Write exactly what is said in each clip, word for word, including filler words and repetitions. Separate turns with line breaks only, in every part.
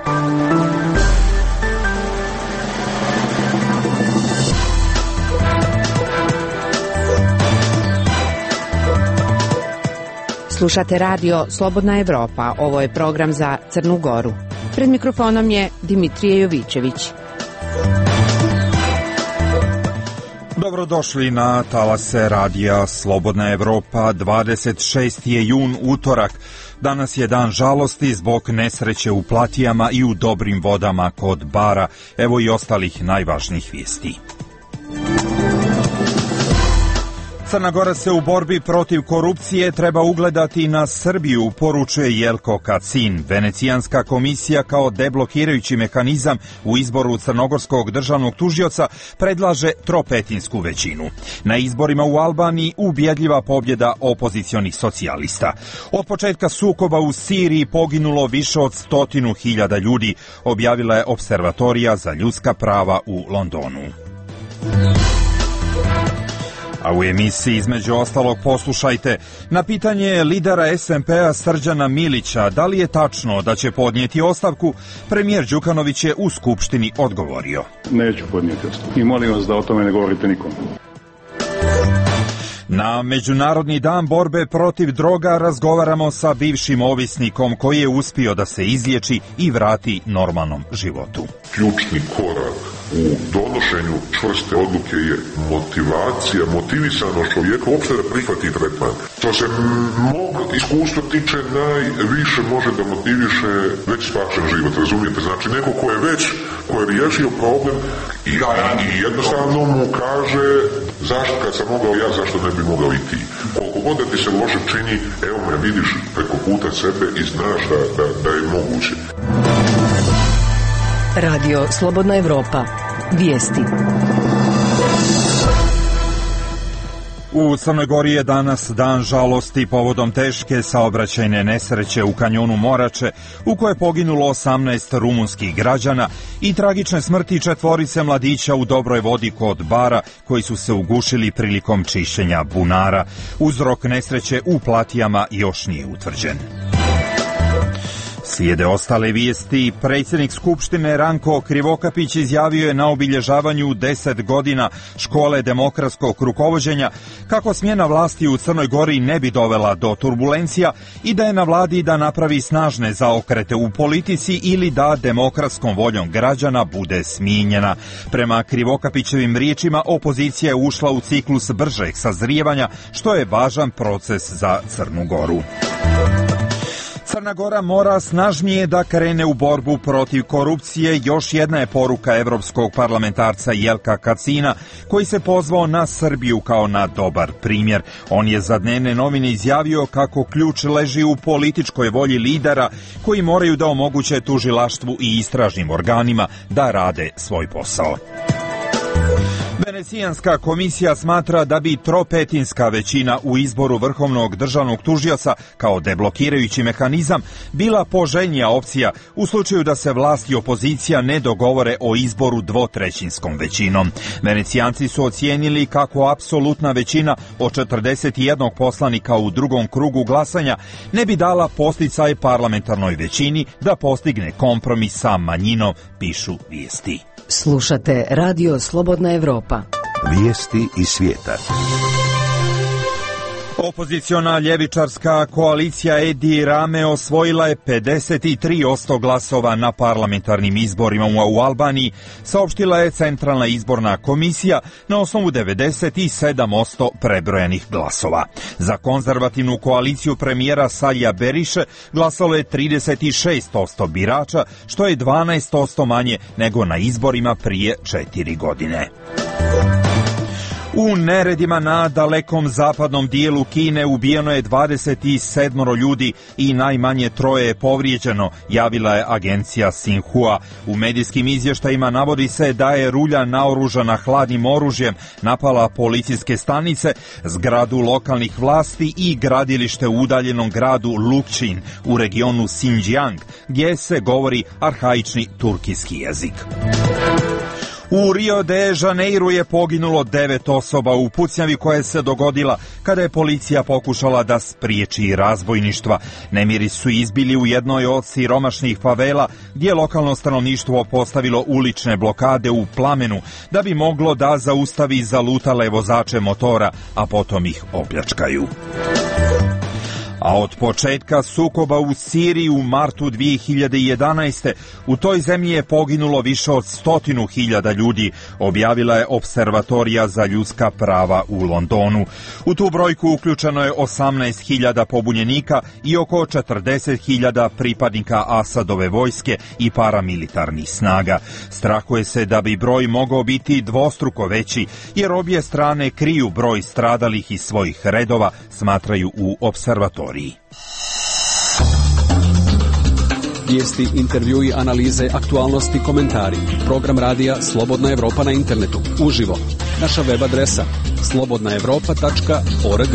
Slušate radio Slobodna Evropa. Ovo je program za Crnu Goru. Pred mikrofonom je Dimitrije Jovićević.
Dobrodošli na talase radija Slobodna Evropa. dvadeset šesti je jun, utorak. Danas je dan žalosti zbog nesreće u Platijama i u Dobrim vodama kod Bara. Evo i ostalih najvažnijih vijesti. Crna Gora se u borbi protiv korupcije treba ugledati na Srbiju, poručuje Jelko Kacin. Venecijanska komisija kao deblokirajući mehanizam u izboru crnogorskog državnog tužioca predlaže tropetinsku većinu. Na izborima u Albaniji ubjedljiva pobjeda opozicionih socijalista. Od početka sukoba u Siriji poginulo više od stotinu hiljada ljudi, objavila je Observatorija za ljudska prava u Londonu. A u emisiji između ostalog poslušajte, na pitanje lidera es en pe a Srđana Milića da li je tačno da će podnijeti ostavku, premijer Đukanović je u Skupštini odgovorio.
Neću podnijeti ostavku i molim vas da o tome ne govorite nikom.
Na Međunarodni dan borbe protiv droga razgovaramo sa bivšim ovisnikom koji je uspio da se izliječi i vrati normalnom životu.
Ključni korak u donošenju čvrste odluke je motivacija, motivisanost čovjeka uopšte da prihvati tretman. Što se mog iskustva tiče, najviše može da motiviše već spašen život, razumijete? Znači neko ko je već, ko je riješio problem i, i jednostavno mu kaže zašto kad sam mogao ja, zašto ne bi mogao i ti. Koliko god da ti se loše čini, evo me vidiš preko puta sebe i znaš da, da, da je moguće.
Radio Slobodna Evropa. Vijesti.
U Crnoj Gori je danas dan žalosti povodom teške saobraćajne nesreće u kanjonu Morače, u kojoj je poginulo osamnaest rumunskih građana i tragične smrti četvorice mladića u Dobroj vodi kod Bara, koji su se ugušili prilikom čišćenja bunara. Uzrok nesreće u Platijama još nije utvrđen. Slijede ostale vijesti. Predsjednik Skupštine Ranko Krivokapić izjavio je na obilježavanju deset godina škole demokratskog rukovođenja kako smjena vlasti u Crnoj Gori ne bi dovela do turbulencija i da je na vladi da napravi snažne zaokrete u politici ili da demokratskom voljom građana bude smijenjena. Prema Krivokapićevim riječima, opozicija je ušla u ciklus bržeg sazrijevanja, što je važan proces za Crnu Goru. Crna Gora mora snažnije da krene u borbu protiv korupcije, još jedna je poruka evropskog parlamentarca Jelka Kacina, koji se pozvao na Srbiju kao na dobar primjer. On je za dnevne novine izjavio kako ključ leži u političkoj volji lidera koji moraju da omoguće tužilaštvu i istražnim organima da rade svoj posao. Venecijanska komisija smatra da bi tropetinska većina u izboru vrhovnog državnog tužioca kao deblokirajući mehanizam bila poželjnija opcija u slučaju da se vlast i opozicija ne dogovore o izboru dvotrećinskom većinom. Venecijanci su ocijenili kako apsolutna većina od četrdeset jedan poslanika u drugom krugu glasanja ne bi dala podsticaj parlamentarnoj većini da postigne kompromis sa manjinom, pišu vijesti.
Slušate radio Slobodna Evropa.
Vijesti iz svijeta.
Opoziciona ljevičarska koalicija Edi Rame osvojila je pedeset tri posto glasova na parlamentarnim izborima u Albaniji, saopštila je Centralna izborna komisija na osnovu devedeset sedam posto prebrojanih glasova. Za konzervativnu koaliciju premijera Salija Beriše glasalo je trideset šest posto birača, što je dvanaest posto manje nego na izborima prije četiri godine. U neredima na dalekom zapadnom dijelu Kine ubijeno je dvadeset sedam ljudi i najmanje troje je povrijeđeno, javila je agencija Xinhua. U medijskim izvještajima navodi se da je rulja naoružana hladnim oružjem napala policijske stanice, zgradu lokalnih vlasti i gradilište u udaljenom gradu Lukčin u regionu Xinjiang, gdje se govori arhaični turkijski jezik. U Rio de Janeiru je poginulo devet osoba u pucnjavi koja se dogodila kada je policija pokušala da spriječi razbojništva. Nemiri su izbili u jednoj od siromašnih favela gdje je lokalno stanovništvo postavilo ulične blokade u plamenu da bi moglo da zaustavi zalutale vozače motora, a potom ih opljačkaju. A od početka sukoba u Siriji u martu dvije hiljade jedanaeste. u toj zemlji je poginulo više od stotinu hiljada ljudi, objavila je Observatorija za ljudska prava u Londonu. U tu brojku uključeno je osamnaest hiljada pobunjenika i oko četrdeset hiljada pripadnika Asadove vojske i paramilitarnih snaga. Strahuje se da bi broj mogao biti dvostruko veći, jer obje strane kriju broj stradalih iz svojih redova, smatraju u Observatoriji.
Vijesti, intervjui, analize, aktualnosti, komentari. Program radija Slobodna Evropa na internetu. Uživo. Naša web adresa slobodna evropa tačka org.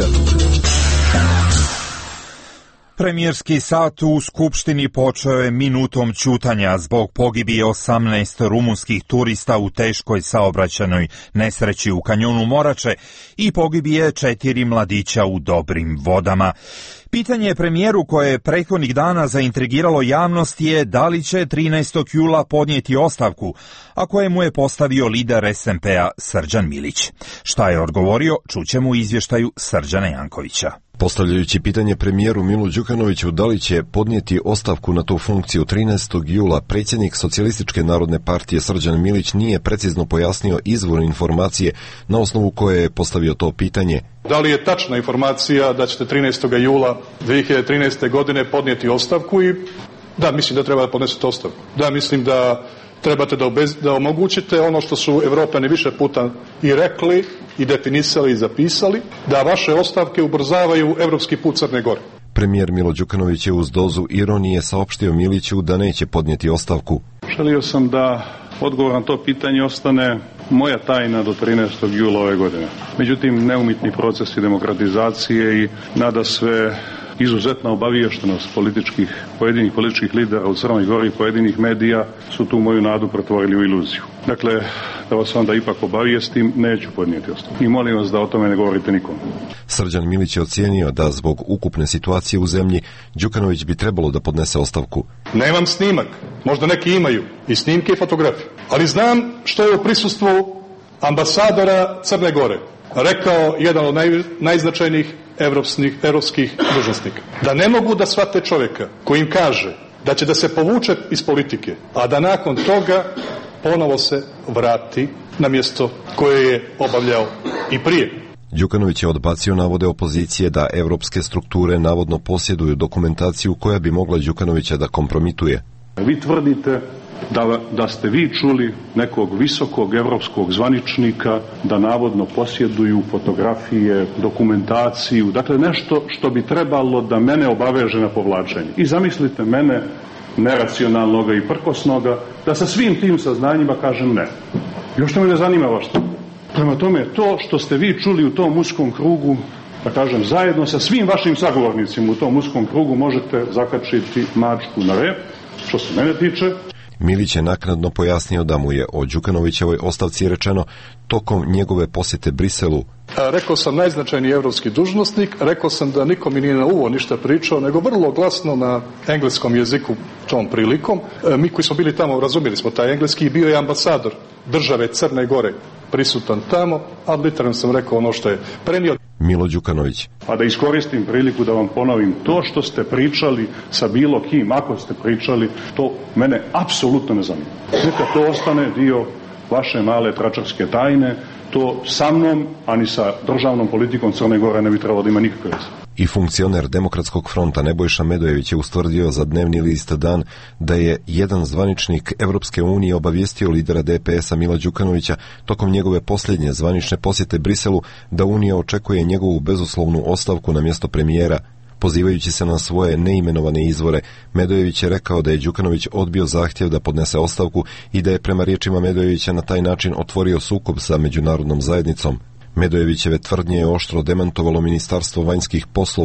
Premijerski sat u Skupštini počeo je minutom ćutanja zbog pogibije osamnaest rumunskih turista u teškoj saobraćajnoj nesreći u kanjonu Morače i pogibije četiri mladića u dobrim vodama. Pitanje je premijeru koje je prethodnih dana zaintrigiralo javnost je da li će trinaestog jula podnijeti ostavku, a koje mu je postavio lider es en pe-a Srđan Milić. Šta je odgovorio, čućemo u izvještaju Srđana Jankovića.
Postavljajući pitanje premijeru Milu Đukanoviću da li će podnijeti ostavku na tu funkciju trinaestog jula, predsjednik Socijalističke narodne partije Srđan Milić nije precizno pojasnio izvor informacije na osnovu koje je postavio to pitanje.
Da li je tačna informacija da ćete trinaestog jula dvije hiljade trinaeste. godine podnijeti ostavku? I da, mislim da treba da podnesete ostavku. Da, mislim da trebate da, obez, da omogućite ono što su Evropljani više puta i rekli i definisali i zapisali, da vaše ostavke ubrzavaju evropski put Crne Gore.
Premijer Milo Đukanović je uz dozu ironije saopštio Miliću da neće podnijeti ostavku.
Želio sam da odgovor na to pitanje ostane moja tajna do trinaestog jula ove godine. Međutim, neumitni procesi demokratizacije i nada sve izuzetna obaviještenost političkih, pojedinih političkih lidera u Crnoj Gori i pojedinih medija su tu moju nadu pretvorili u iluziju. Dakle, da vas onda ipak obavijestim, neću podnijeti ostavku. I molim vas da o tome ne govorite nikom.
Srđan Milić je ocijenio da zbog ukupne situacije u zemlji Đukanović bi trebalo da podnese ostavku.
Nemam snimak, možda neki imaju i snimke i fotografije, ali znam što je u prisustvu ambasadora Crne Gore rekao jedan od naj, najznačajnijih evropskih, evropskih dužnosnika. Da ne mogu da shvate čovjeka koji im kaže da će da se povuče iz politike, a da nakon toga ponovo se vrati na mjesto koje je obavljao i prije.
Đukanović je odbacio navode opozicije da evropske strukture navodno posjeduju dokumentaciju koja bi mogla Đukanovića da kompromituje.
Vi tvrdite da, da ste vi čuli nekog visokog evropskog zvaničnika da navodno posjeduju fotografije, dokumentaciju, dakle nešto što bi trebalo da mene obaveže na povlačenje. I zamislite mene, neracionalnoga i prkosnoga, da sa svim tim saznanjima kažem ne. Još što me ne zanima vaš stav. Prema tome, to što ste vi čuli u tom uskom krugu, da kažem, zajedno sa svim vašim sagovornicima u tom uskom krugu možete zakačiti mačku na rep, što se mene tiče.
Milić je naknadno pojasnio da mu je o Đukanovićevoj ostavci rečeno tokom njegove posjete Briselu.
Rekao sam najznačajniji evropski dužnosnik, rekao sam da niko mi nije na uvo ništa pričao, nego vrlo glasno na engleskom jeziku tom prilikom. Mi koji smo bili tamo razumjeli smo taj engleski i bio je ambasador države Crne Gore prisutan tamo, a literalno sam rekao ono što je prenio.
Milo Đukanović.
A da iskoristim priliku da vam ponovim, to što ste pričali sa bilo kim, ako ste pričali, to mene apsolutno ne zanima. Neka to ostane dio vaše male tračarske tajne, to sa mnom, a ni sa državnom politikom Crne Gore ne bi trebalo da ima nikakve veze.
I funkcioner Demokratskog fronta Nebojša Medojević je ustvrdio za dnevni list Dan da je jedan zvaničnik Evropske unije obavijestio lidera de pe es-a Mila Đukanovića tokom njegove posljednje zvanične posjete Briselu da Unija očekuje njegovu bezuslovnu ostavku na mjesto premijera. Pozivajući se na svoje neimenovane izvore, Medojević je rekao da je Đukanović odbio zahtjev da podnese ostavku i da je prema riječima Medojevića na taj način otvorio sukob sa međunarodnom zajednicom. Medojevićeve tvrdnje je oštro demantovalo Ministarstvo vanjskih poslova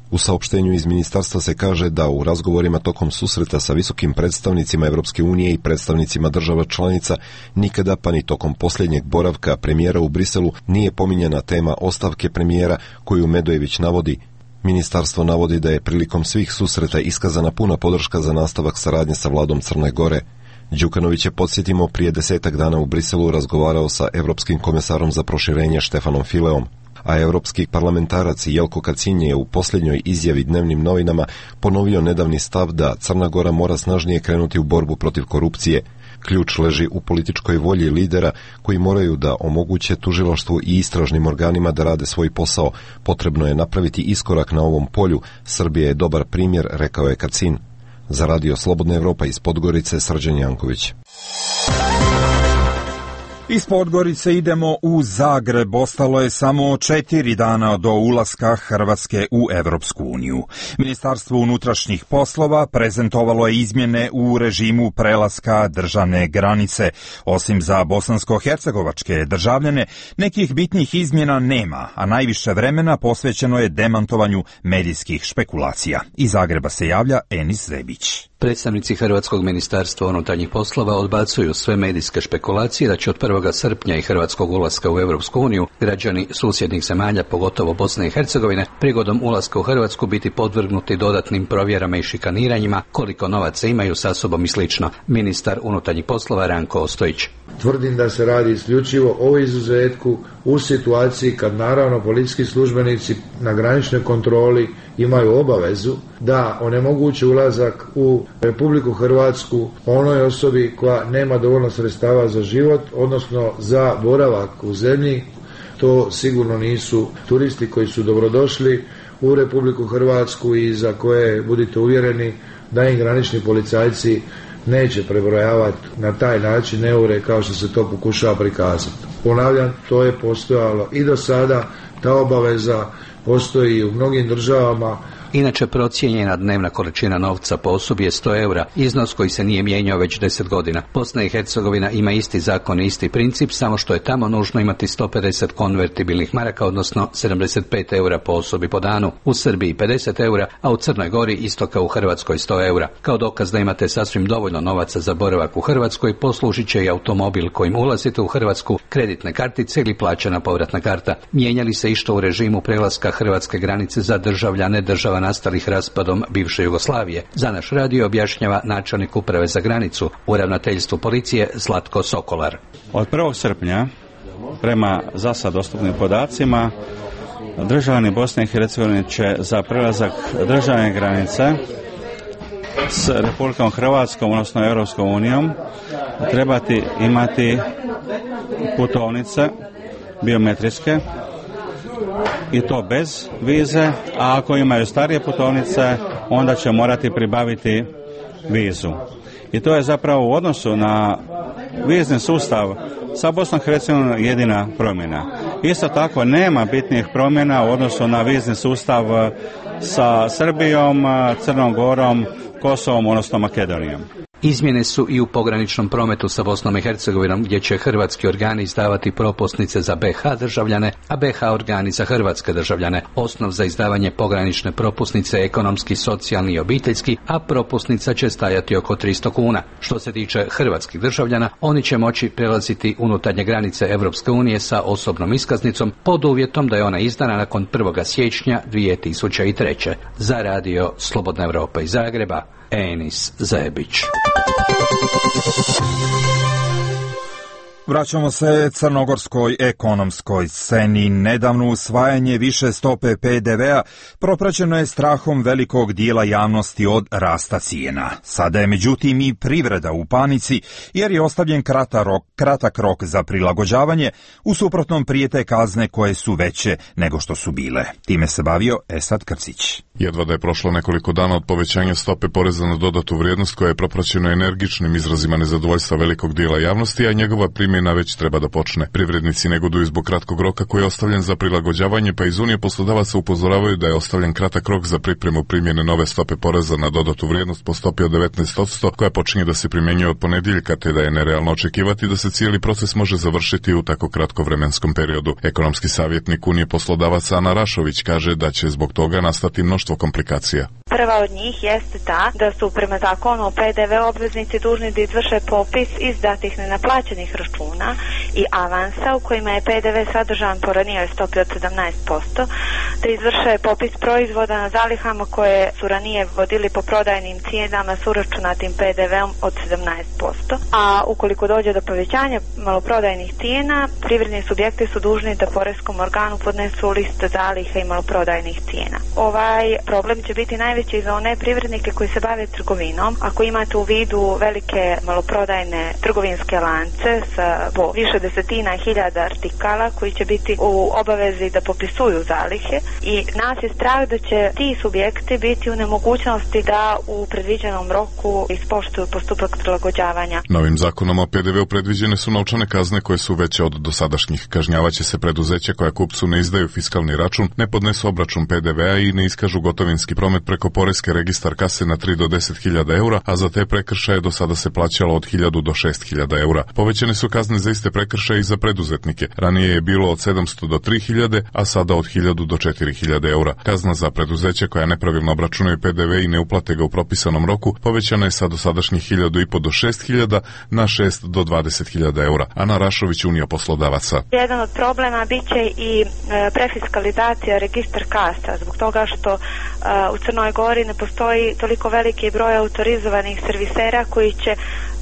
U saopštenju iz ministarstva se kaže da u razgovorima tokom susreta sa visokim predstavnicima Evropske unije i predstavnicima država članica nikada pa ni tokom posljednjeg boravka premijera u Briselu nije pominjana tema ostavke premijera koju Medojević navodi. Ministarstvo navodi da je prilikom svih susreta iskazana puna podrška za nastavak saradnje sa vladom Crne Gore. Đukanović je, podsjetimo, prije desetak dana u Briselu razgovarao sa Evropskim komesarom za proširenje Štefanom Fileom, a evropski parlamentarac Jelko Kacin je u posljednjoj izjavi dnevnim novinama ponovio nedavni stav da Crna Gora mora snažnije krenuti u borbu protiv korupcije. Ključ leži u političkoj volji lidera koji moraju da omoguće tužilaštvu i istražnim organima da rade svoj posao. Potrebno je napraviti iskorak na ovom polju. Srbija je dobar primjer, rekao je Kacin. Za Radio Slobodna Evropa iz Podgorice, Srđan Janković.
Iz Podgorice idemo u Zagreb. Ostalo je samo četiri dana do ulaska Hrvatske u Evropsku uniju. Ministarstvo unutrašnjih poslova prezentovalo je izmjene u režimu prelaska državne granice. Osim za bosansko-hercegovačke državljane, nekih bitnih izmjena nema, a najviše vremena posvećeno je demantovanju medijskih špekulacija. Iz Zagreba se javlja Enis Zebić.
Predstavnici Hrvatskog ministarstva unutarnjih poslova odbacuju sve medijske špekulacije da će od prvog srpnja i hrvatskog ulaska u Europsku uniju građani susjednih zemalja, pogotovo Bosne i Hercegovine, prigodom ulaska u Hrvatsku biti podvrgnuti dodatnim provjerama i šikaniranjima, koliko novaca imaju sa sobom i slično. Ministar unutarnjih poslova Ranko Ostojić.
Tvrdim da se radi isključivo o izuzetku u situaciji kad naravno policijski službenici na graničnoj kontroli imaju obavezu da onemoguće ulazak u Republiku Hrvatsku onoj osobi koja nema dovoljno sredstava za život, odnosno za boravak u zemlji. To sigurno nisu turisti koji su dobrodošli u Republiku Hrvatsku i za koje budite uvjereni da im granični policajci neće prebrojavati na taj način eure kao što se to pokušava prikazati. Ponavljam, to je postojalo i do sada, ta obaveza postoji u mnogim državama.
Inače, procijenjena dnevna količina novca po osobi je sto eura, iznos koji se nije mijenjao već deset godina. Bosna i Hercegovina ima isti zakon i isti princip, samo što je tamo nužno imati sto pedeset konvertibilnih maraka, odnosno sedamdeset pet eura po osobi po danu. U Srbiji pedeset eura, a u Crnoj Gori isto kao u Hrvatskoj sto eura. Kao dokaz da imate sasvim dovoljno novaca za boravak u Hrvatskoj, poslužit će i automobil kojim ulazite u Hrvatsku, kreditne kartice ili plaćena povratna karta. Mijenjali se išto u režimu prelaska hrvatske granice za državljane država nastalih raspadom bivše Jugoslavije. Za naš radio objašnjava načelnik uprave za granicu u ravnateljstvu policije Zlatko Sokolar.
Od prvog srpnja, prema za sad dostupnim podacima, državljani Bosne i Hercegovine će za prelazak državne granice s Republikom Hrvatskom, odnosno Europskom unijom, trebati imati putovnice biometrijske, i to bez vize, a ako imaju starije putovnice, onda će morati pribaviti vizu. I to je zapravo u odnosu na vizni sustav sa Bosnom i Hercegovinom jedina promjena. Isto tako nema bitnijih promjena u odnosu na vizni sustav sa Srbijom, Crnom Gorom, Kosovom, odnosno Makedonijom.
Izmjene su i u pograničnom prometu sa Bosnom i Hercegovinom, gdje će hrvatski organi izdavati propusnice za be ha državljane, a be ha organi za hrvatske državljane. Osnov za izdavanje pogranične propusnice je ekonomski, socijalni i obiteljski, a propusnica će stajati oko tristo kuna. Što se tiče hrvatskih državljana, oni će moći prelaziti unutarnje granice Europske unije sa osobnom iskaznicom pod uvjetom da je ona izdana nakon prvog siječnja dvije tisuće treće. Za radio Slobodna Evropa iz Zagreba, Enis Zebić.
Vraćamo se crnogorskoj ekonomskoj sceni. Nedavno usvajanje više stope pe de vea propraćeno je strahom velikog dijela javnosti od rasta cijena. Sada je međutim i privreda u panici jer je ostavljen kratak rok, kratak rok za prilagođavanje, u suprotnom prijete kazne koje su veće nego što su bile. Time se bavio Esad Krcić.
Jedva da je prošlo nekoliko dana od povećanja stope poreza na dodatu vrijednost koja je propraćena energičnim izrazima nezadovoljstva velikog dijela javnosti, a njegova primjena primjena već treba da počne. Privrednici negoduju zbog kratkog roka koji je ostavljen za prilagođavanje, pa iz Unije poslodavaca upozoravaju da je ostavljen kratak rok za pripremu primjene nove stope poreza na dodatu vrijednost po stopi od devetnaest posto koja počinje da se primjenjuje od ponedjeljka, te da je nerealno očekivati da se cijeli proces može završiti u tako kratko vremenskom periodu. Ekonomski savjetnik Unije poslodavaca Ana Rašović kaže da će zbog toga nastati mnoštvo komplikacija.
Prva od njih jeste ta da su prema zakonu o P D V obveznici dužni da izvrše popis izdatih nenaplaćenih računa i avansa u kojima je P D V sadržan po ranijoj stopi od sedamnaest posto, da izvrše popis proizvoda na zalihama koje su ranije vodili po prodajnim cijenama s uračunatim P D V-om od sedamnaest posto. A ukoliko dođe do povećanja maloprodajnih cijena, privredni subjekti su dužni da poreskom organu podnesu listu zaliha i maloprodajnih cijena. Ovaj problem će biti najveći za one privrednike koji se bave trgovinom. Ako imate u vidu velike maloprodajne trgovinske lance sa po više desetina hiljada artikala koji će biti u obavezi da popisuju zalihe, i nas je strah da će ti subjekti biti u nemogućnosti da u predviđenom roku ispoštuju postupak prilagođavanja.
Novim zakonom o P D V-u predviđene su novčane kazne koje su veće od dosadašnjih. Kažnjavaće se preduzeća koja kupcu ne izdaju fiskalni račun, ne podnesu obračun P D V-a i ne iskažu gotovinski promet preko poreske registar kase na tri do deset hiljada eura, a za te prekršaje do sada se plaćalo od hiljadu do šest hiljada eura. Povećane su kazne za iste prekršaje i za preduzetnike. Ranije je bilo od sedamsto do tri hiljade, a sada od hiljadu do četiri hiljade eura. Kazna za preduzeća koja nepravilno obračunaju P D V i ne uplate ga u propisanom roku povećana je sa dosadašnjih hiljadu i po do šest hiljada na šest do dvadeset hiljada eura. Ana Rašović, Unija poslodavaca.
Jedan od problema biće i e, prefiskalizacija registar kasa, zbog toga što e, u Crnoj Gori ne postoji toliko veliki broj autorizovanih servisera koji će e,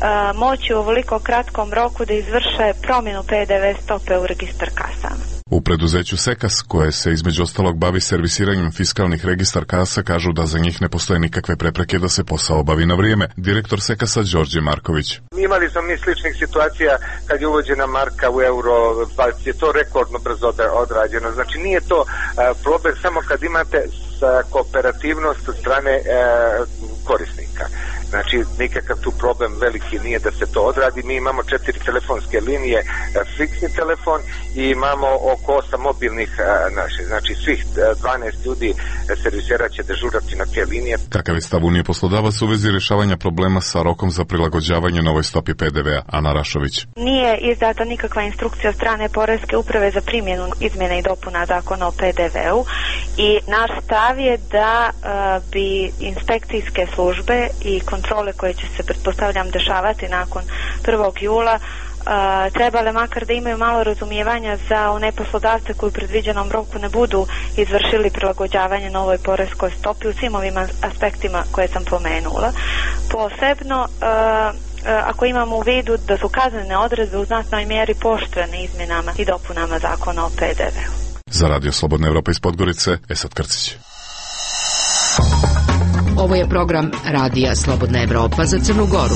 moći u ovoliko kratkom roku da izvrše promjenu P D V stope u registar kasama.
U preduzeću Sekas, koje se između ostalog bavi servisiranjem fiskalnih registar kasa, kažu da za njih ne postoje nikakve prepreke da se posao obavi na vrijeme. Direktor Sekasa Đorđe Marković.
Imali smo mi sličnih situacija kad je uvođena marka u euro, pa je to rekordno brzo odrađeno. Znači nije to uh, problem samo kad imate kooperativnost od strane uh, korisnika. Znači, nikakav tu problem veliki nije da se to odradi. Mi imamo četiri telefonske linije, fiksni telefon, i imamo oko osam mobilnih naših. Znači, svih dvanaest ljudi servisera će dežurati na te linije.
Kakav je stav Unije poslodavaca u vezi rješavanja problema sa rokom za prilagođavanje novoj stopi P D V-a? Ana Rašović.
Nije izdata nikakva instrukcija od strane Poreske uprave za primjenu izmjene i dopuna zakona o P D V-u, i naš stav je da uh, bi inspekcijske službe i kontrole koje će se, pretpostavljam, dešavati nakon prvog jula Uh, trebale makar da imaju malo razumijevanja za one poslodavce koji u predviđenom roku ne budu izvršili prilagođavanje novoj poreskoj stopi u svim ovim aspektima koje sam pomenula. Posebno uh, uh, ako imamo u vidu da su kaznene odredbe u znatnoj mjeri poštovane izmjenama i dopunama zakona o P D V-u.
Za Radio Slobodna Evropa iz Podgorice, Esad Krcić.
Ovo je program Radija Slobodna Evropa za Crnu Goru.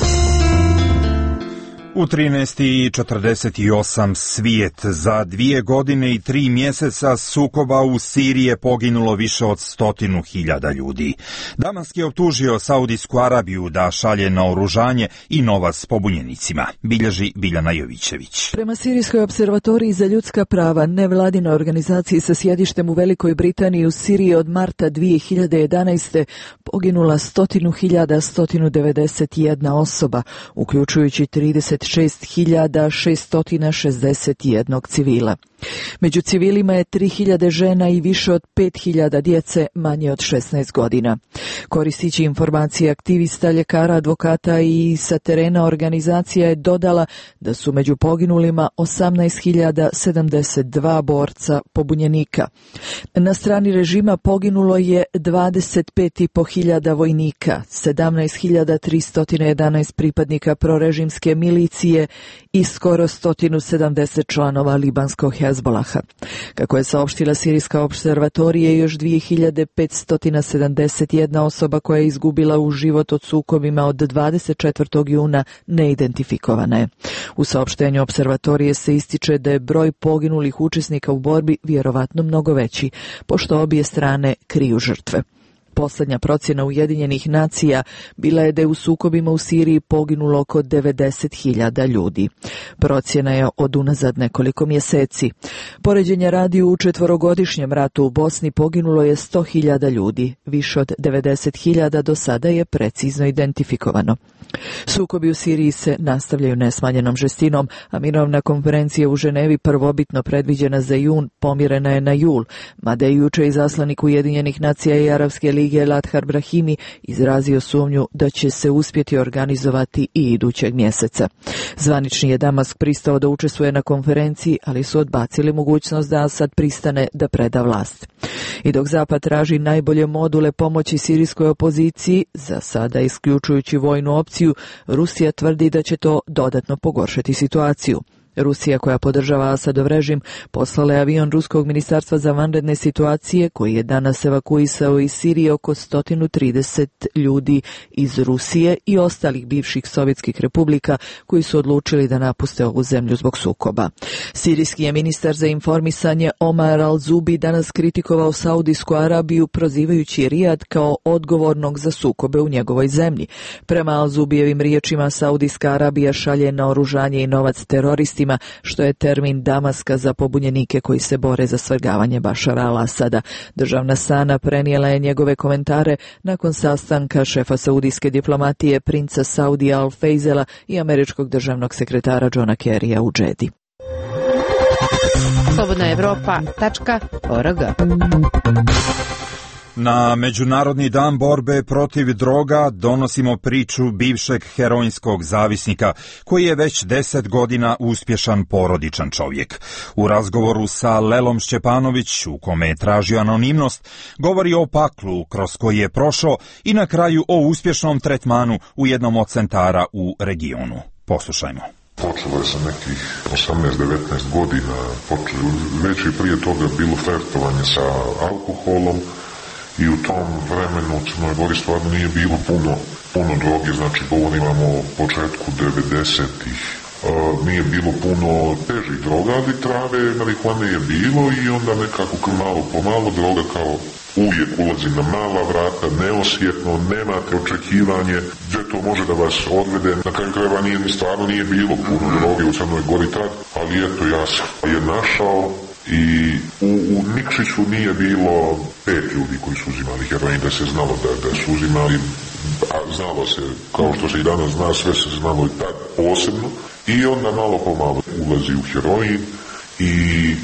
U trinaest i četrdeset osam svijet. Za dvije godine i tri mjeseca sukoba u Siriji je poginulo više od stotinu hiljada ljudi. Damask je optužio Saudijsku Arabiju da šalje naoružanje i novac pobunjenicima, bilježi Biljana Jovićević.
Prema Sirijskoj observatoriji za ljudska prava, nevladinoj organizaciji sa sjedištem u Velikoj Britaniji, u Siriji od marta dvije hiljade jedanaeste poginula stotinu hiljada sto devedeset jedna osoba, uključujući trideset šest hiljada šesto šezdeset jedan civila. Među civilima je tri hiljade žena i više od pet hiljada djece manje od šesnaest godina. Koristići informacije aktivista, ljekara, advokata i sa terena, organizacija je dodala da su među poginulima osamnaest hiljada sedamdeset dva borca pobunjenika. Na strani režima poginulo je dvadeset pet i po hiljada vojnika, sedamnaest hiljada tristo jedanaest pripadnika prorežimske milicije i skoro sto sedamdeset članova libanskog Hezbolaha. Kako je saopštila Sirijska observatorija, još dvije hiljade petsto sedamdeset jedna osoba koja je izgubila u život od sukobima od dvadeset četvrtog juna neidentifikovana je. U saopštenju observatorije se ističe da je broj poginulih učesnika u borbi vjerovatno mnogo veći, pošto obje strane kriju žrtve. Posljednja procjena Ujedinjenih nacija bila je da je u sukobima u Siriji poginulo oko devedeset hiljada ljudi. Procjena je od unazad nekoliko mjeseci. Poređenja radi u četvorogodišnjem ratu u Bosni poginulo je sto hiljada ljudi. Više od devedeset hiljada do sada je precizno identifikovano. Sukobi u Siriji se nastavljaju nesmanjenom žestinom, a mirovna konferencija u Ženevi prvobitno predviđena za jun pomjerena je na jul, mada je juče izaslanik Ujedinjenih nacija i Arapske lige Lathar Brahimi izrazio sumnju da će se uspjeti organizovati i idućeg mjeseca. Zvanični je Damask pristao da učestvuje na konferenciji, ali su odbacili mogućnost da Asad pristane da preda vlast. I dok Zapad traži najbolje module pomoći sirijskoj opoziciji, za sada isključujući vojnu opciju, Rusija tvrdi da će to dodatno pogoršati situaciju. Rusija, koja podržava Asadov režim, poslala je avion Ruskog ministarstva za vanredne situacije koji je danas evakuisao iz Sirije oko sto trideset ljudi iz Rusije i ostalih bivših sovjetskih republika koji su odlučili da napuste ovu zemlju zbog sukoba. Sirijski je ministar za informisanje Omar al-Zubi danas kritikovao Saudijsku Arabiju prozivajući Rijad kao odgovornog za sukobe u njegovoj zemlji. Prema al-Zubijevim riječima, Saudijska Arabija šalje naoružanje i novac teroristima, što je termin Damaska za pobunjenike koji se bore za svrgavanje Bašara al-Asada. Državna strana prenijela je njegove komentare nakon sastanka šefa saudijske diplomatije princa Saudija al-Fejzela i američkog državnog sekretara Johna Kerrya u Džedi.
slobodna evropa tačka org.
Na Međunarodni dan borbe protiv droga donosimo priču bivšeg heroinskog zavisnika, koji je već deset godina uspješan porodičan čovjek. U razgovoru sa Lelom Šćepanović, u kome je tražio anonimnost, govori o paklu kroz koji je prošao i na kraju o uspješnom tretmanu u jednom od centara u regionu. Poslušajmo.
Počelo je sa nekih osamnaest devetnaest godina, počelo, već i prije toga bilo flirtovanje sa alkoholom, i u tom vremenu u Crnoj Gori stvarno nije bilo puno, puno droge, znači govorimo o početku devedesetih. Uh, nije bilo puno težih droga, ali trave, marihuane je bilo i onda nekako malo po malo droga kao uvijek ulazi na mala vrata, neosjetno, nemate očekivanje gdje to može da vas odvede. Na kraju krajeva nije, stvarno nije bilo puno droge u Crnoj Gori tad, ali eto ja sam je našao. I u, u Nikšiću nije bilo pet ljudi koji su uzimali heroin, da se znalo da, da su uzimali, a znalo se, kao što se i danas zna, sve se znalo i tad posebno. I onda malo po malo ulazi u heroin i,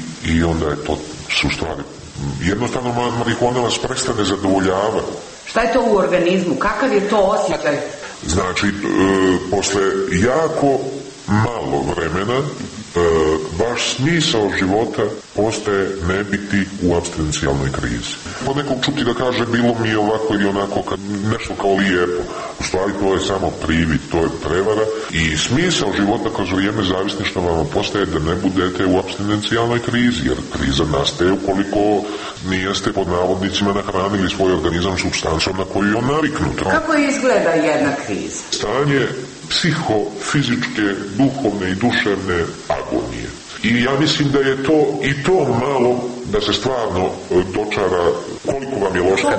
i onda je to su stvari. Jednostavno marihuana vas prestane zadovoljavati.
Šta je to u organizmu? Kakav je to osjećaj?
Znači, e, posle jako malo vremena, E, vaš smisao života postaje ne biti u apstinencijalnoj krizi. Po nekog čuti da kaže bilo mi je ovako ili onako, kad nešto kao lijepo. U stvari to je samo privid, to je prevara i smisao života kroz vrijeme zavisništva vama postaje da ne budete u apstinencijalnoj krizi, jer kriza nastaje ukoliko nijeste pod navodnicima nahranili svoj organizam supstancom na koju je on naviknut.
Kako izgleda jedna kriza?
Stanje psihofizičke, duhovne i duševne agonije. I ja mislim da je to i to malo da se stvarno dočara koliko vam je loše.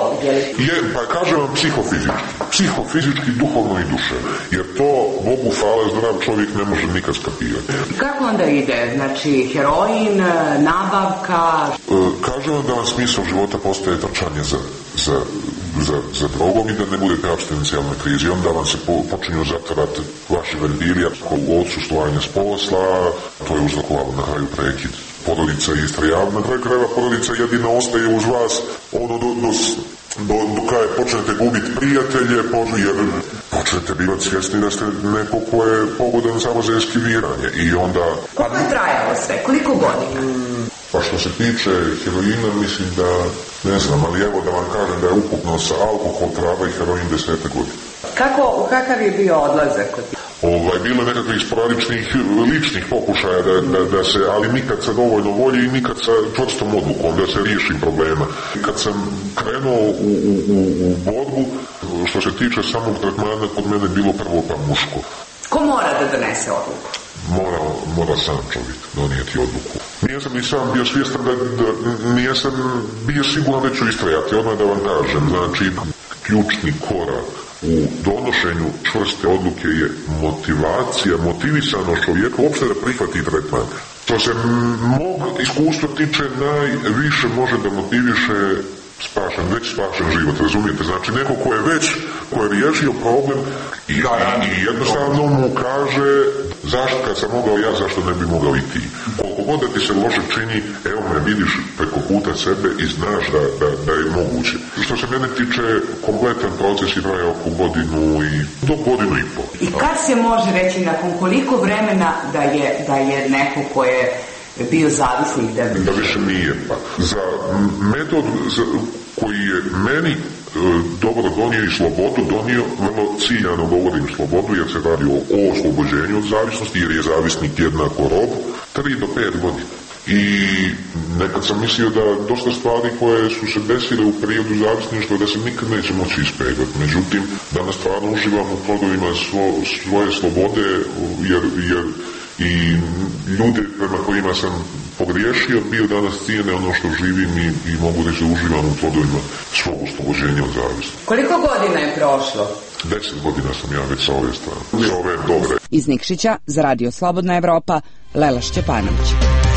Je, pa kažem vam psihofizički. Psihofizički, duhovno i duševno. Jer to, Bogu hvala, zdrav čovjek ne može nikad skapirati.
Kako onda ide? Znači, heroin, nabavka?
E, kažem vam da vam smisao života postaje trčanje za, za, za, za drogom i da ne budete apstinencijalnoj krizi. Onda vam se po, počinju zatvarati vaši ventili, u odsustvovanje s posla, to je uzrokovalo na kraju prekid porodica i istrajava. Na kraju krajeva porodica jedina ostaje uz vas ono do, do, do, do kada počnete gubiti prijatelje, jer počnete bivati svjesni da ste neko ko je pogodan samo za eskiviranje. I onda...
Koliko je trajalo sve? Koliko godina?
Pa što se tiče heroina, mislim da, ne znam, ali evo da vam kažem da je ukupno sa alkohol, trava i heroin desete godine.
Kako, kakav je bio odlazak kod ti?
Ovaj, bilo je nekakvih sporadičnih ličnih pokušaja da, da, da se, ali nikad sa dovoljno volje i nikad sa čvrstom odlukom da se riješim problema. Kad sam krenuo u, u, u, u borbu, što se tiče samog tretmana, kod mene bilo prvo pa muško.
Ko mora da donese odluku?
Mora, mora sam čovjek donijeti odluku. Nisam ni sam bio svjestan da, da nisam bio siguran da ću istrajati, odmah da vam kažem. Znači, ključni korak u donošenju čvrste odluke je motivacija, motivisano čovjeka uopšte da prihvati tretman. Što se mog iskustva tiče, najviše može da motiviše spašen, već spašen život, razumijete? Znači, neko ko je već, ko je riješio problem i, i, i jednostavno mu kaže zašto kad sam mogao ja, zašto ne bi mogao i ti. Koliko god da ti se loše čini, evo me vidiš preko puta sebe i znaš da, da, da je moguće. Što se mene tiče, kompletan proces i traje oko godinu i do godinu i pol.
I kad se može reći, nakon koliko vremena da je, da je neko ko je bio zavisnik da bi...
Da više nije. Pa. Za metod za, koji je meni e, dobro donio i slobodu, donio, vrlo ciljano govorim slobodu, jer se radi o, o oslobođenju od zavisnosti, jer je zavisnik jednako rob, tri do pet godina. I nekad sam mislio da dosta stvari koje su se desile u periodu zavisništva da se nikad neće moći ispegati. Međutim, danas stvarno uživam u plodovima svo, svoje slobode, jer, jer i ljude prema kojima sam pogriješio bio danas cijene ono što živim i, i mogu reći da uživam u plodovima svog oslobođenja od zavisnosti.
Koliko godina je prošlo?
Deset godina sam ja već sa ove strane, sa ove dobre.
Iz Nikšića za Radio Slobodna Evropa, Lela Šćepanović.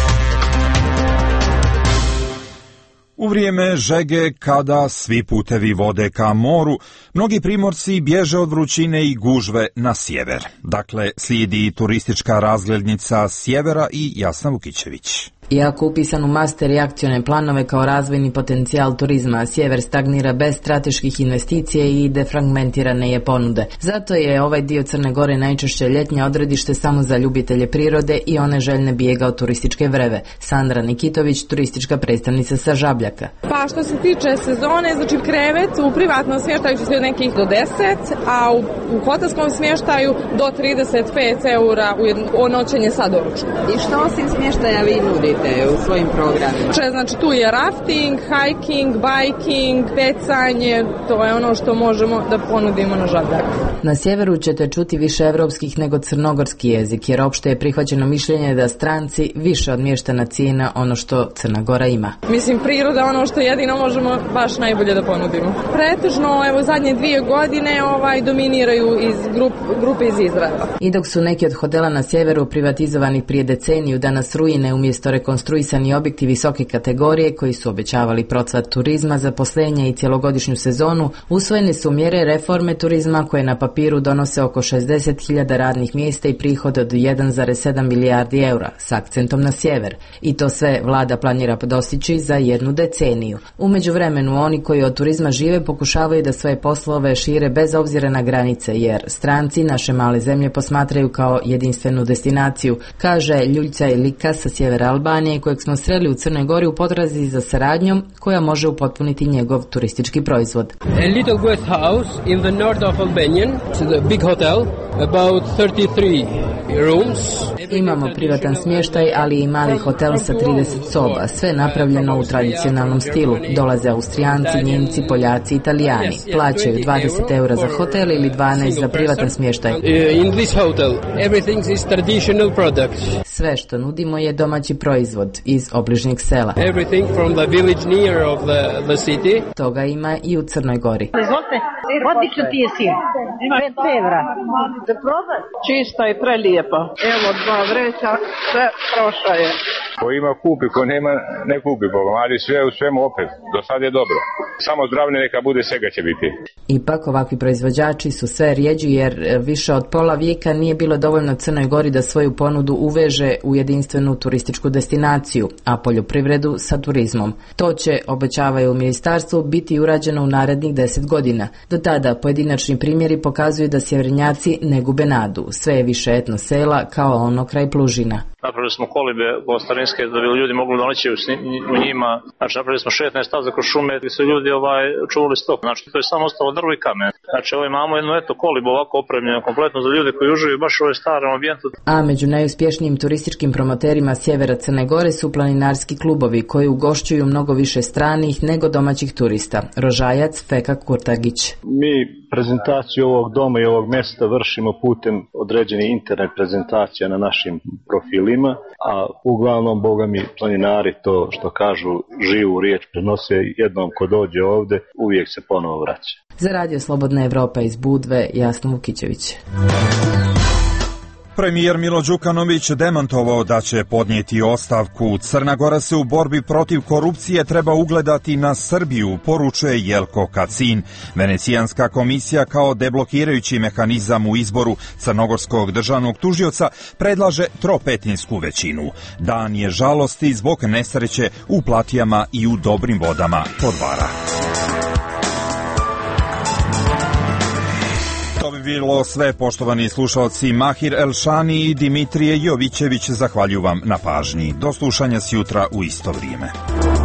U vrijeme žege, kada svi putevi vode ka moru, mnogi primorci bježe od vrućine i gužve na sjever. Dakle, slijedi turistička razglednica sjevera i Jasna Vukićević.
Iako upisan u master i akcione planove kao razvojni potencijal turizma, sjever stagnira bez strateških investicija i defragmentirane je ponude. Zato je ovaj dio Crne Gore najčešće ljetnje odredište samo za ljubitelje prirode i one željne bijega od turističke vreve. Sandra Nikitović, turistička predstavnica sa Žabljaka.
Pa što se tiče sezone, znači krevet u privatnom smještaju će se nekih do deset, a u, u hotelskom smještaju do trideset pet eura u noćenje sa doručkom.
I što osim smještaja vi nudite u svojim programima?
Če, znači tu je rafting, hiking, biking, pecanje, to je ono što možemo da ponudimo na Žabljaku.
Na sjeveru ćete čuti više evropskih nego crnogorski jezik, jer opšte je prihvaćeno mišljenje da stranci više od mještana cijena ono što Crna Gora ima.
Mislim, priroda ono što jedino možemo baš najbolje da ponudimo. Pretežno, evo, zadnje dvije godine ovaj, dominiraju iz grup, grupe iz Izraela.
I dok su neki od hotela na sjeveru privatizovanih prije deceniju, danas ruine umjesto rekonstruisani objekti visoke kategorije koji su obećavali procvat turizma, zaposlenje i cjelogodišnju sezonu, usvojene su mjere reforme turizma koje na papiru donose oko šezdeset hiljada radnih mjesta i prihod od jedan zarez sedam milijardi eura, s akcentom na sjever. I to sve vlada planira dostići za jednu deceniju. U međuvremenu oni koji od turizma žive pokušavaju da svoje poslove šire bez obzira na granice, jer stranci naše male zemlje posmatraju kao jedinstvenu destinaciju, kaže Ljuljca Ilika sa sjevera Albanije, kojeg smo sreli u Crnoj Gori u potrazi za saradnjom koja može upotpuniti njegov turistički proizvod.
A little guest house in the north of Albanian, it's a big hotel, about thirty-three rooms.
Imamo privatan smještaj, ali i mali hotel sa trideset soba, sve napravljeno u tradicionalnom stilu. Dolaze Austrijanci, Njemci, Poljaci, Italijani. Plaćaju dvadeset eura za hotel ili dvanaest za privatan smještaj.
In this hotel, everything is traditional products.
Sve što nudimo je domaći proizvod iz obližnjeg sela.
Everything from the village near of the, the city.
Toga ima i u Crnoj Gori.
Izvolite, odlično ti je sir. pet evra. Da probaj. Čista i prelijepa. Evo dva vreća, sve prošla je.
Ko ima kupi, ko nema ne kupi, ali sve u svemu opet. Do sad je dobro. Samo zdravlje neka bude, svega će biti.
Ipak ovakvi proizvođači su sve rijeđi jer više od pola vijeka nije bilo dovoljno Crnoj Gori da svoju ponudu uveže u jedinstvenu turističku destinaciju, a poljoprivredu sa turizmom. To će, obećavaju u ministarstvu, biti urađeno u narednih deset godina. Do tada pojedinačni primjeri pokazuju da sjevernjaci ne gube nadu. Sve je više etno sela kao ono kraj Plužina.
Napravili smo kolibe ostarinske da bi ljudi mogli doći u njima. Znači napravili smo šetnaest staza kroz šume gdje su ljudi ovaj, čuvali stok. Znači to je samo ostalo drvo i kamen. Znači ovo imamo jedno eto kolibo ovako opremljeno kompletno za ljude koji uživaju baš u ovoj starom ambijentu.
A među najuspješnijim turističkim promoterima sjevera Crne Gore su planinarski klubovi koji ugošćuju mnogo više stranih nego domaćih turista. Rožajac Feka Kurtagić.
Mi prezentaciju ovog doma i ovog mjesta vršimo putem određenih internet prezentacija na našim profilima, a uglavnom, boga mi, planinari to što kažu živu riječ prenose, jednom ko dođe ovde uvijek se ponovo vraća.
Za Radio Slobodna Evropa iz Budve, Jasno Vukićević.
Premijer Milo Đukanović demantovao da će podnijeti ostavku. Crna Gora se u borbi protiv korupcije treba ugledati na Srbiju, poručuje Jelko Kacin. Venecijanska komisija kao deblokirajući mehanizam u izboru crnogorskog državnog tužioca predlaže tropetinsku većinu. Dan je žalosti zbog nesreće u Platijama i u Dobrim vodama Podvara. To bi bilo sve, poštovani slušalci. Mahir Elšani i Dimitrije Jovićević zahvaljujem vam na pažnji. Do slušanja sjutra u isto vrijeme.